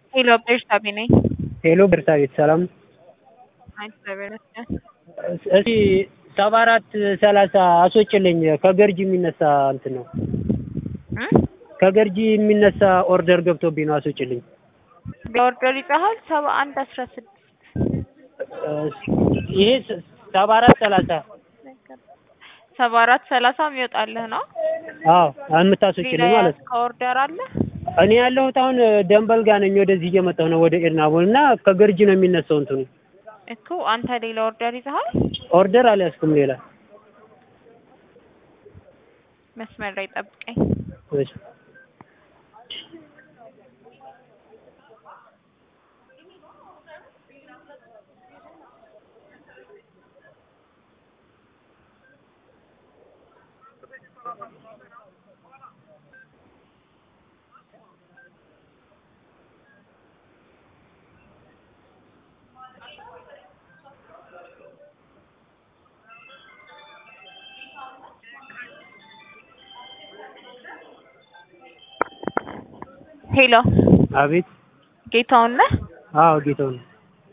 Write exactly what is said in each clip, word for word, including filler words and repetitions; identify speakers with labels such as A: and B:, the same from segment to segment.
A: ሄሎ ቤርሳቤ ነኝ።
B: ሄሎ ቤርሳቤት ሰላም ነው?
A: አይ እግዚአብሔር ይመስገን።
B: እስኪ ሰባ አራት ሰላሳ አስወጪልኝ ከገርጂ የሚነሳ እንትን ነው
A: እ
B: ከገርጂ የሚነሳ ኦርደር ገብቶብኝ ነው አስወጪልኝ።
A: በኦርደር ይዘሃል ሰባ አንድ አስራ ስድስት
B: ይሄ ሰባ አራት ሰላሳ
A: ሰባ አራት ሰላሳ የሚወጣልህ ነው?
B: አዎ የምታስወጪልኝ ማለት ነው።
A: ከኦርደር አለ?
B: እኔ ያለሁት አሁን ደንበል ጋር ነኝ። ወደዚህ እየመጣሁ ነው ወደ ኤድናቦል እና ከገርጂ ነው የሚነሳው እንትኑ
A: እኮ አንተ ሌላ ኦርደር ይዘሃል?
B: ኦርደር አልያዝኩም ሌላ።
A: መስመር ላይ ጠብቀኝ።
B: እሺ
A: ሄሎ
B: አቤት።
A: ጌታውን ነህ?
B: አዎ ጌታውን ነኝ።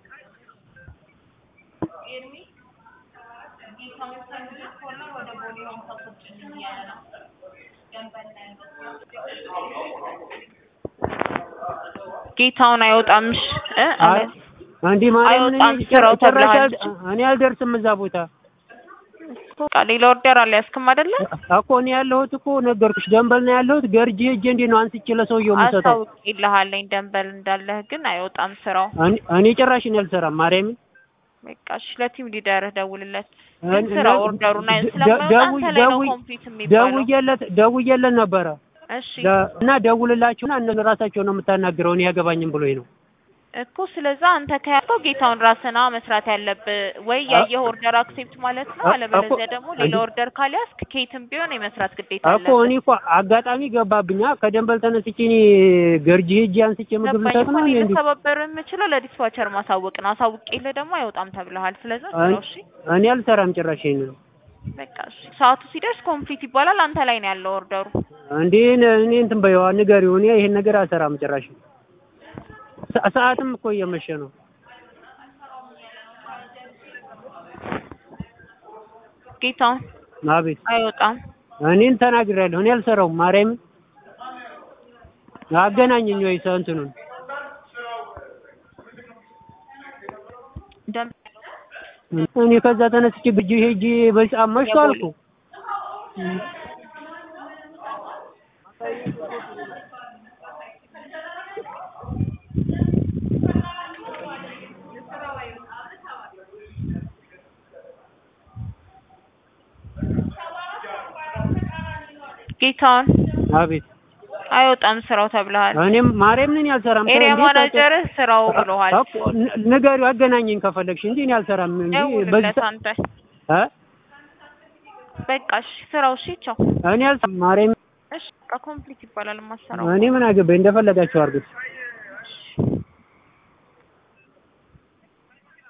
A: ጌታውን አይወጣም። እሺ እ
B: አንዴ ማለት
A: አይወጣም ስራው ተብለሃል።
B: እኔ አልደርስም እዛ ቦታ
A: በቃ ሌላ ኦርደር አልያዝክም አይደለ?
B: እኮ እኔ ያለሁት እኮ ነገርኩሽ ደንበል ነው ያለሁት። ገርጂ ሄጄ እንዴት ነው አንስቼ ለሰውየው የምሰጠው?
A: አሳውቄልሃለኝ ደንበል እንዳለህ ግን አይወጣም ስራው።
B: እኔ ጭራሽ እኔ አልሰራም ማርያምን።
A: በቃ እሺ ለቲም ሊደርህ ደውልለት። ግን ስራው ኦርደሩን አይ ስለማይወጣ አንተ ላይ ነው ኮምፕሊት የሚባለው።
B: ደውዬለት ደውዬለት ነበረ።
A: እሺ
B: እና ደውልላችሁና እነሱ ራሳቸው ነው የምታናግረው እኔ ያገባኝም ብሎኝ ነው
A: እኮ። ስለዛ አንተ ከያዝከው ጌታውን ራስና መስራት ያለብህ ወይ ያየህ ኦርደር አክሴፕት ማለት ነው። አለበለዚያ ደግሞ ሌላ ኦርደር ካልያዝክ ከየትም ቢሆን የመስራት ግዴታ አለ
B: እኮ። እኔ እኮ አጋጣሚ ገባብኛ ከደንበል ተነስቼ እኔ ገርጂ ሄጄ አንስቼ ምግብ ልሰጥ ነው እንዴ?
A: ተባበር የምችለው ለዲስፓቸር ማሳወቅ ነው። አሳውቄልህ ደግሞ አይወጣም ተብለሃል። ስለዛ ነው እሺ።
B: እኔ አልሰራም ጭራሽ ይሄን።
A: በቃ እሺ ሰዓቱ ሲደርስ ኮምፕሊት ይባላል። አንተ ላይ ነው ያለው ኦርደሩ።
B: እንዴ እኔ እንትን በይዋ ንገሪው። እኔ ይሄን ነገር አልሰራም ጭራሽ። ሰዓትም እኮ እየመሸ ነው።
A: ጌታውን
B: አቤት።
A: አይወጣም።
B: እኔን ተናግሬያለሁ። እኔ አልሰራውም ማርያምን። አገናኘኝ ወይ እንትኑን
A: ደም
B: እኔ ከዛ ተነስቼ ግጂ ሄጂ በጫማ መሽቶ አልኩ።
A: ጌታውን
B: አቤት።
A: አይወጣም ስራው ተብለሃል።
B: እኔም ማርያም ነኝ አልሰራም።
A: ኤሪያ ማናጀር ስራው ብለዋል።
B: ንገሪው አገናኘኝ ከፈለግሽ እንጂ እኔ አልሰራም እንጂ
A: በዚህ አንተ
B: እ
A: በቃ እሺ ስራው እሺ ቻው።
B: እኔ አልሰራም ማርያም።
A: እሺ በቃ ኮምፕሊት ይባላል ማሰራው።
B: እኔ ምን አገባኝ እንደፈለጋችሁ አድርጉት።